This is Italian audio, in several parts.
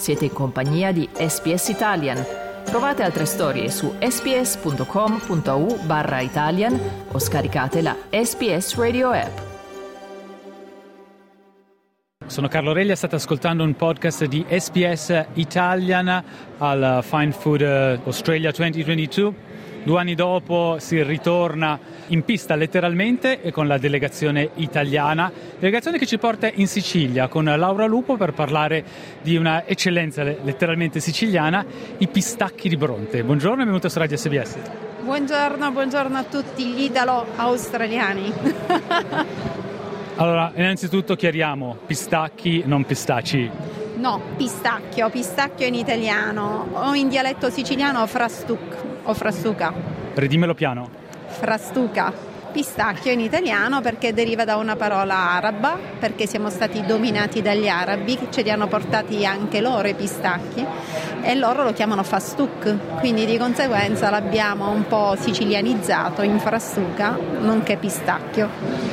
Siete in compagnia di SBS Italian. Trovate altre storie su sbs.com.au/Italian o scaricate la SBS Radio app. Sono Carlo Reglia, state ascoltando un podcast di SBS Italian al Fine Food Australia 2022. 2 anni dopo si ritorna in pista letteralmente e con la delegazione italiana, delegazione che ci porta in Sicilia con Laura Lupo per parlare di una eccellenza letteralmente siciliana, i pistacchi di Bronte. Buongiorno e benvenuto su Radio SBS. Buongiorno a tutti gli italo-australiani. Allora, innanzitutto chiariamo, pistacchi, non pistaci. No, pistacchio in italiano o in dialetto siciliano frastuc o frastuca. Ridimmelo piano. Frastuca. Pistacchio in italiano perché deriva da una parola araba, perché siamo stati dominati dagli arabi che ce li hanno portati anche loro i pistacchi e loro lo chiamano fastuc, quindi di conseguenza l'abbiamo un po' sicilianizzato in frastuca, nonché pistacchio.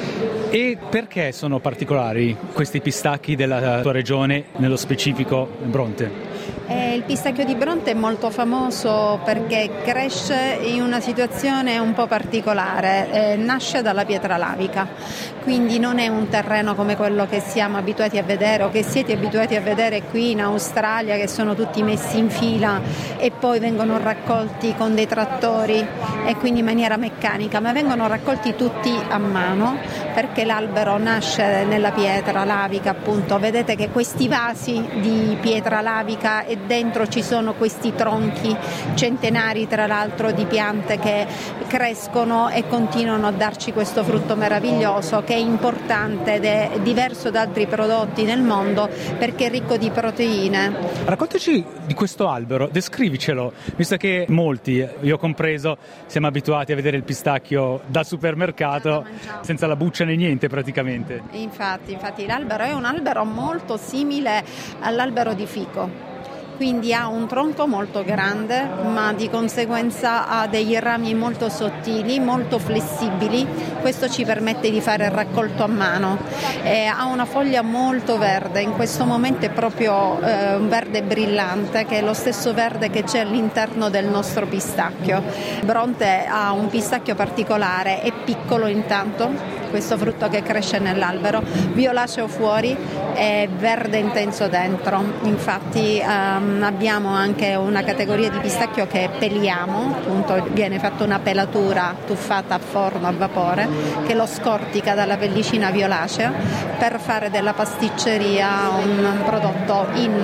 E perché sono particolari questi pistacchi della tua regione, nello specifico Bronte? Il pistacchio di Bronte è molto famoso perché cresce in una situazione un po' particolare, nasce dalla pietra lavica, quindi non è un terreno come quello che siamo abituati a vedere o che siete abituati a vedere qui in Australia, che sono tutti messi in fila e poi vengono raccolti con dei trattori e quindi in maniera meccanica, ma vengono raccolti tutti a mano perché l'albero nasce nella pietra lavica, appunto. Vedete che questi vasi di pietra lavica e dentro ci sono questi tronchi centenari, tra l'altro, di piante che crescono e continuano a darci questo frutto meraviglioso che è importante ed è diverso da altri prodotti nel mondo perché è ricco di proteine. Raccontaci di questo albero, descrivicelo, visto che molti, io compreso, siamo abituati a vedere il pistacchio da supermercato senza la buccia né niente praticamente. Infatti l'albero è un albero molto simile all'albero di fico. Quindi ha un tronco molto grande, ma di conseguenza ha degli rami molto sottili, molto flessibili. Questo ci permette di fare il raccolto a mano. Ha una foglia molto verde, in questo momento è proprio un verde brillante, che è lo stesso verde che c'è all'interno del nostro pistacchio. Bronte ha un pistacchio particolare, è piccolo intanto, questo frutto che cresce nell'albero, violaceo fuori e verde intenso dentro. Infatti abbiamo anche una categoria di pistacchio che peliamo, appunto viene fatta una pelatura tuffata a forno a vapore che lo scortica dalla pellicina violacea per fare della pasticceria un prodotto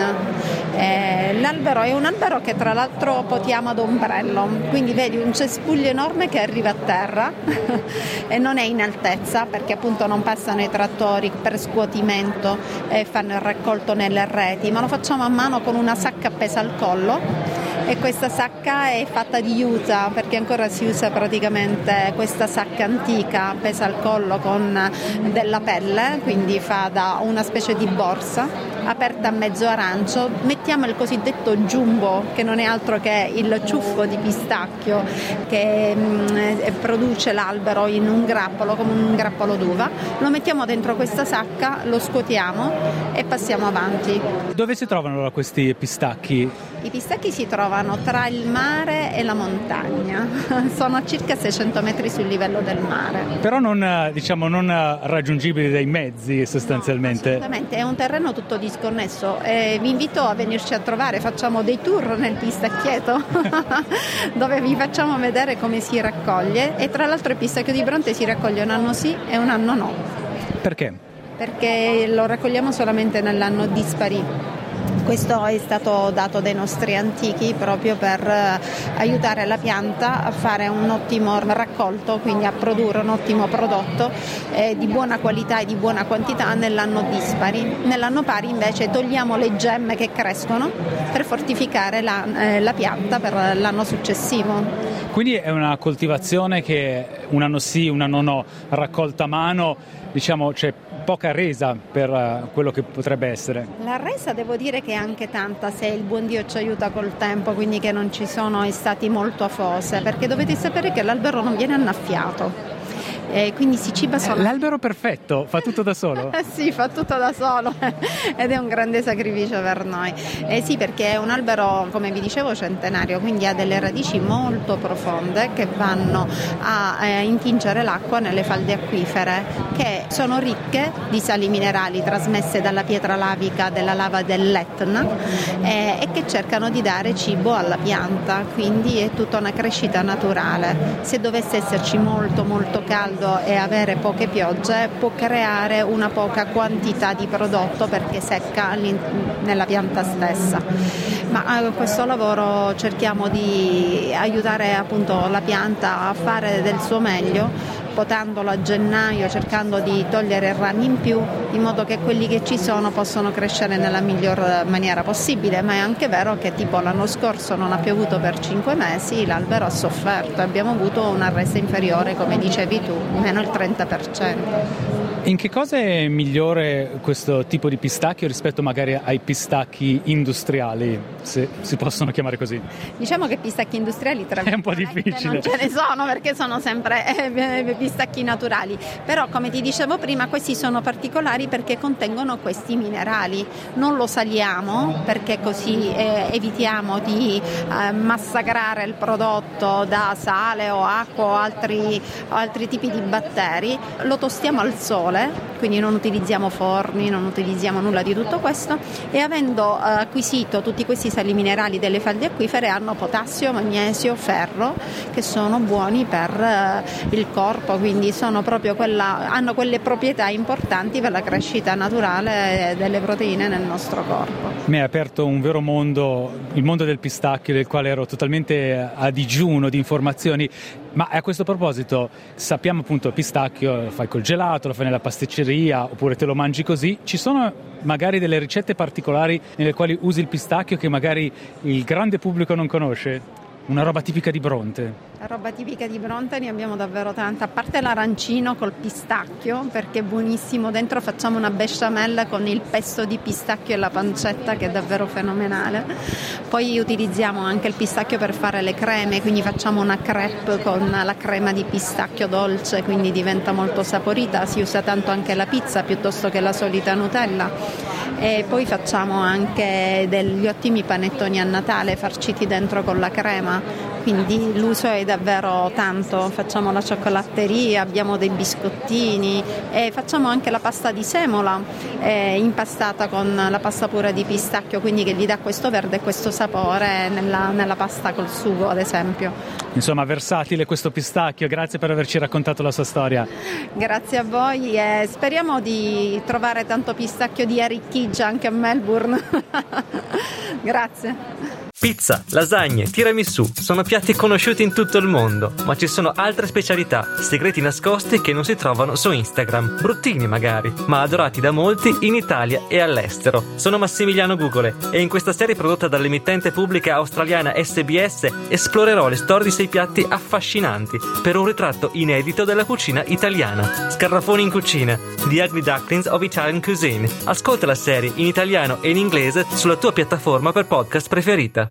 l'albero è un albero che tra l'altro potiamo ad ombrello, quindi vedi un cespuglio enorme che arriva a terra e non è in altezza perché appunto non passano i trattori per scuotimento e fanno il raccolto nelle reti, ma lo facciamo a mano con una sacca appesa al collo. E questa sacca è fatta di juta perché ancora si usa praticamente questa sacca antica appesa al collo con della pelle, quindi fa da una specie di borsa aperta a mezzo arancio. Mettiamo il cosiddetto jumbo, che non è altro che il ciuffo di pistacchio che produce l'albero in un grappolo, come un grappolo d'uva. Lo mettiamo dentro questa sacca, lo scuotiamo e passiamo avanti. Dove si trovano allora questi pistacchi? I pistacchi si trovano tra il mare e la montagna, sono a circa 600 metri sul livello del mare. Però non raggiungibili dai mezzi sostanzialmente. No, assolutamente, è un terreno tutto disconnesso. Vi invito a venirci a trovare, facciamo dei tour nel pistacchieto dove vi facciamo vedere come si raccoglie e tra l'altro il pistacchio di Bronte si raccoglie un anno sì e un anno no. Perché? Perché lo raccogliamo solamente nell'anno dispari. Questo è stato dato dai nostri antichi proprio per aiutare la pianta a fare un ottimo raccolto, quindi a produrre un ottimo prodotto di buona qualità e di buona quantità nell'anno dispari. Nell'anno pari invece togliamo le gemme che crescono per fortificare la pianta per l'anno successivo. Quindi è una coltivazione che un anno sì, un anno no, raccolta a mano, diciamo c'è poca resa per quello che potrebbe essere. La resa devo dire che è anche tanta se il buon Dio ci aiuta col tempo, quindi che non ci sono estati molto afose, perché dovete sapere che l'albero non viene annaffiato. quindi si ciba solo. L'albero perfetto, fa tutto da solo? Sì, fa tutto da solo ed è un grande sacrificio per noi. Sì, perché è un albero, come vi dicevo, centenario, quindi ha delle radici molto profonde che vanno a intingere l'acqua nelle falde acquifere, che sono ricche di sali minerali trasmesse dalla pietra lavica della lava dell'Etna e che cercano di dare cibo alla pianta, quindi è tutta una crescita naturale. Se dovesse esserci molto molto caldo e avere poche piogge, può creare una poca quantità di prodotto perché secca nella pianta stessa. Ma con questo lavoro cerchiamo di aiutare appunto la pianta a fare del suo meglio, potandolo a gennaio, cercando di togliere rami in più, in modo che quelli che ci sono possono crescere nella miglior maniera possibile. Ma è anche vero che tipo l'anno scorso non ha piovuto per 5 mesi, l'albero ha sofferto, abbiamo avuto una resa inferiore, come dicevi tu, meno il 30%. In che cosa è migliore questo tipo di pistacchio rispetto magari ai pistacchi industriali, se si possono chiamare così? Diciamo che pistacchi industriali è un po' difficile. Non ce ne sono, perché sono sempre pistacchi naturali, però come ti dicevo prima questi sono particolari perché contengono questi minerali. Non lo saliamo perché così evitiamo di massacrare il prodotto da sale o acqua o altri tipi di batteri. Lo tostiamo al sole, quindi non utilizziamo forni, non utilizziamo nulla di tutto questo, e avendo acquisito tutti questi sali minerali delle falde acquifere hanno potassio, magnesio, ferro, che sono buoni per il corpo, quindi sono proprio hanno quelle proprietà importanti per la crescita naturale delle proteine nel nostro corpo. Mi ha aperto un vero mondo, il mondo del pistacchio, del quale ero totalmente a digiuno di informazioni. Ma a questo proposito, sappiamo appunto il pistacchio lo fai col gelato, lo fai nella pasticceria oppure te lo mangi così. Ci sono magari delle ricette particolari nelle quali usi il pistacchio che magari il grande pubblico non conosce? Una roba tipica di Bronte. La roba tipica di Bronte ne abbiamo davvero tanta, a parte l'arancino col pistacchio, perché è buonissimo. Dentro facciamo una besciamella con il pesto di pistacchio e la pancetta, che è davvero fenomenale. Poi utilizziamo anche il pistacchio per fare le creme, quindi facciamo una crepe con la crema di pistacchio dolce, quindi diventa molto saporita. Si usa tanto anche la pizza piuttosto che la solita Nutella. E poi facciamo anche degli ottimi panettoni a Natale farciti dentro con la crema, quindi l'uso è davvero tanto. Facciamo la cioccolatteria, abbiamo dei biscottini e facciamo anche la pasta di semola impastata con la pasta pura di pistacchio, quindi che gli dà questo verde e questo sapore nella pasta col sugo, ad esempio. Insomma, versatile questo pistacchio. Grazie per averci raccontato la sua storia. Grazie a voi e speriamo di trovare tanto pistacchio di arricchiggia anche a Melbourne. Grazie. Pizza, lasagne, tiramisù sono piatti conosciuti in tutto il mondo, ma ci sono altre specialità, segreti nascosti che non si trovano su Instagram, bruttini magari, ma adorati da molti in Italia e all'estero. Sono Massimiliano Gugole e in questa serie prodotta dall'emittente pubblica australiana SBS esplorerò le storie di 6 piatti affascinanti per un ritratto inedito della cucina italiana. Scarafoni in cucina, The Ugly Ducklings of Italian Cuisine. Ascolta la serie in italiano e in inglese sulla tua piattaforma per podcast preferita.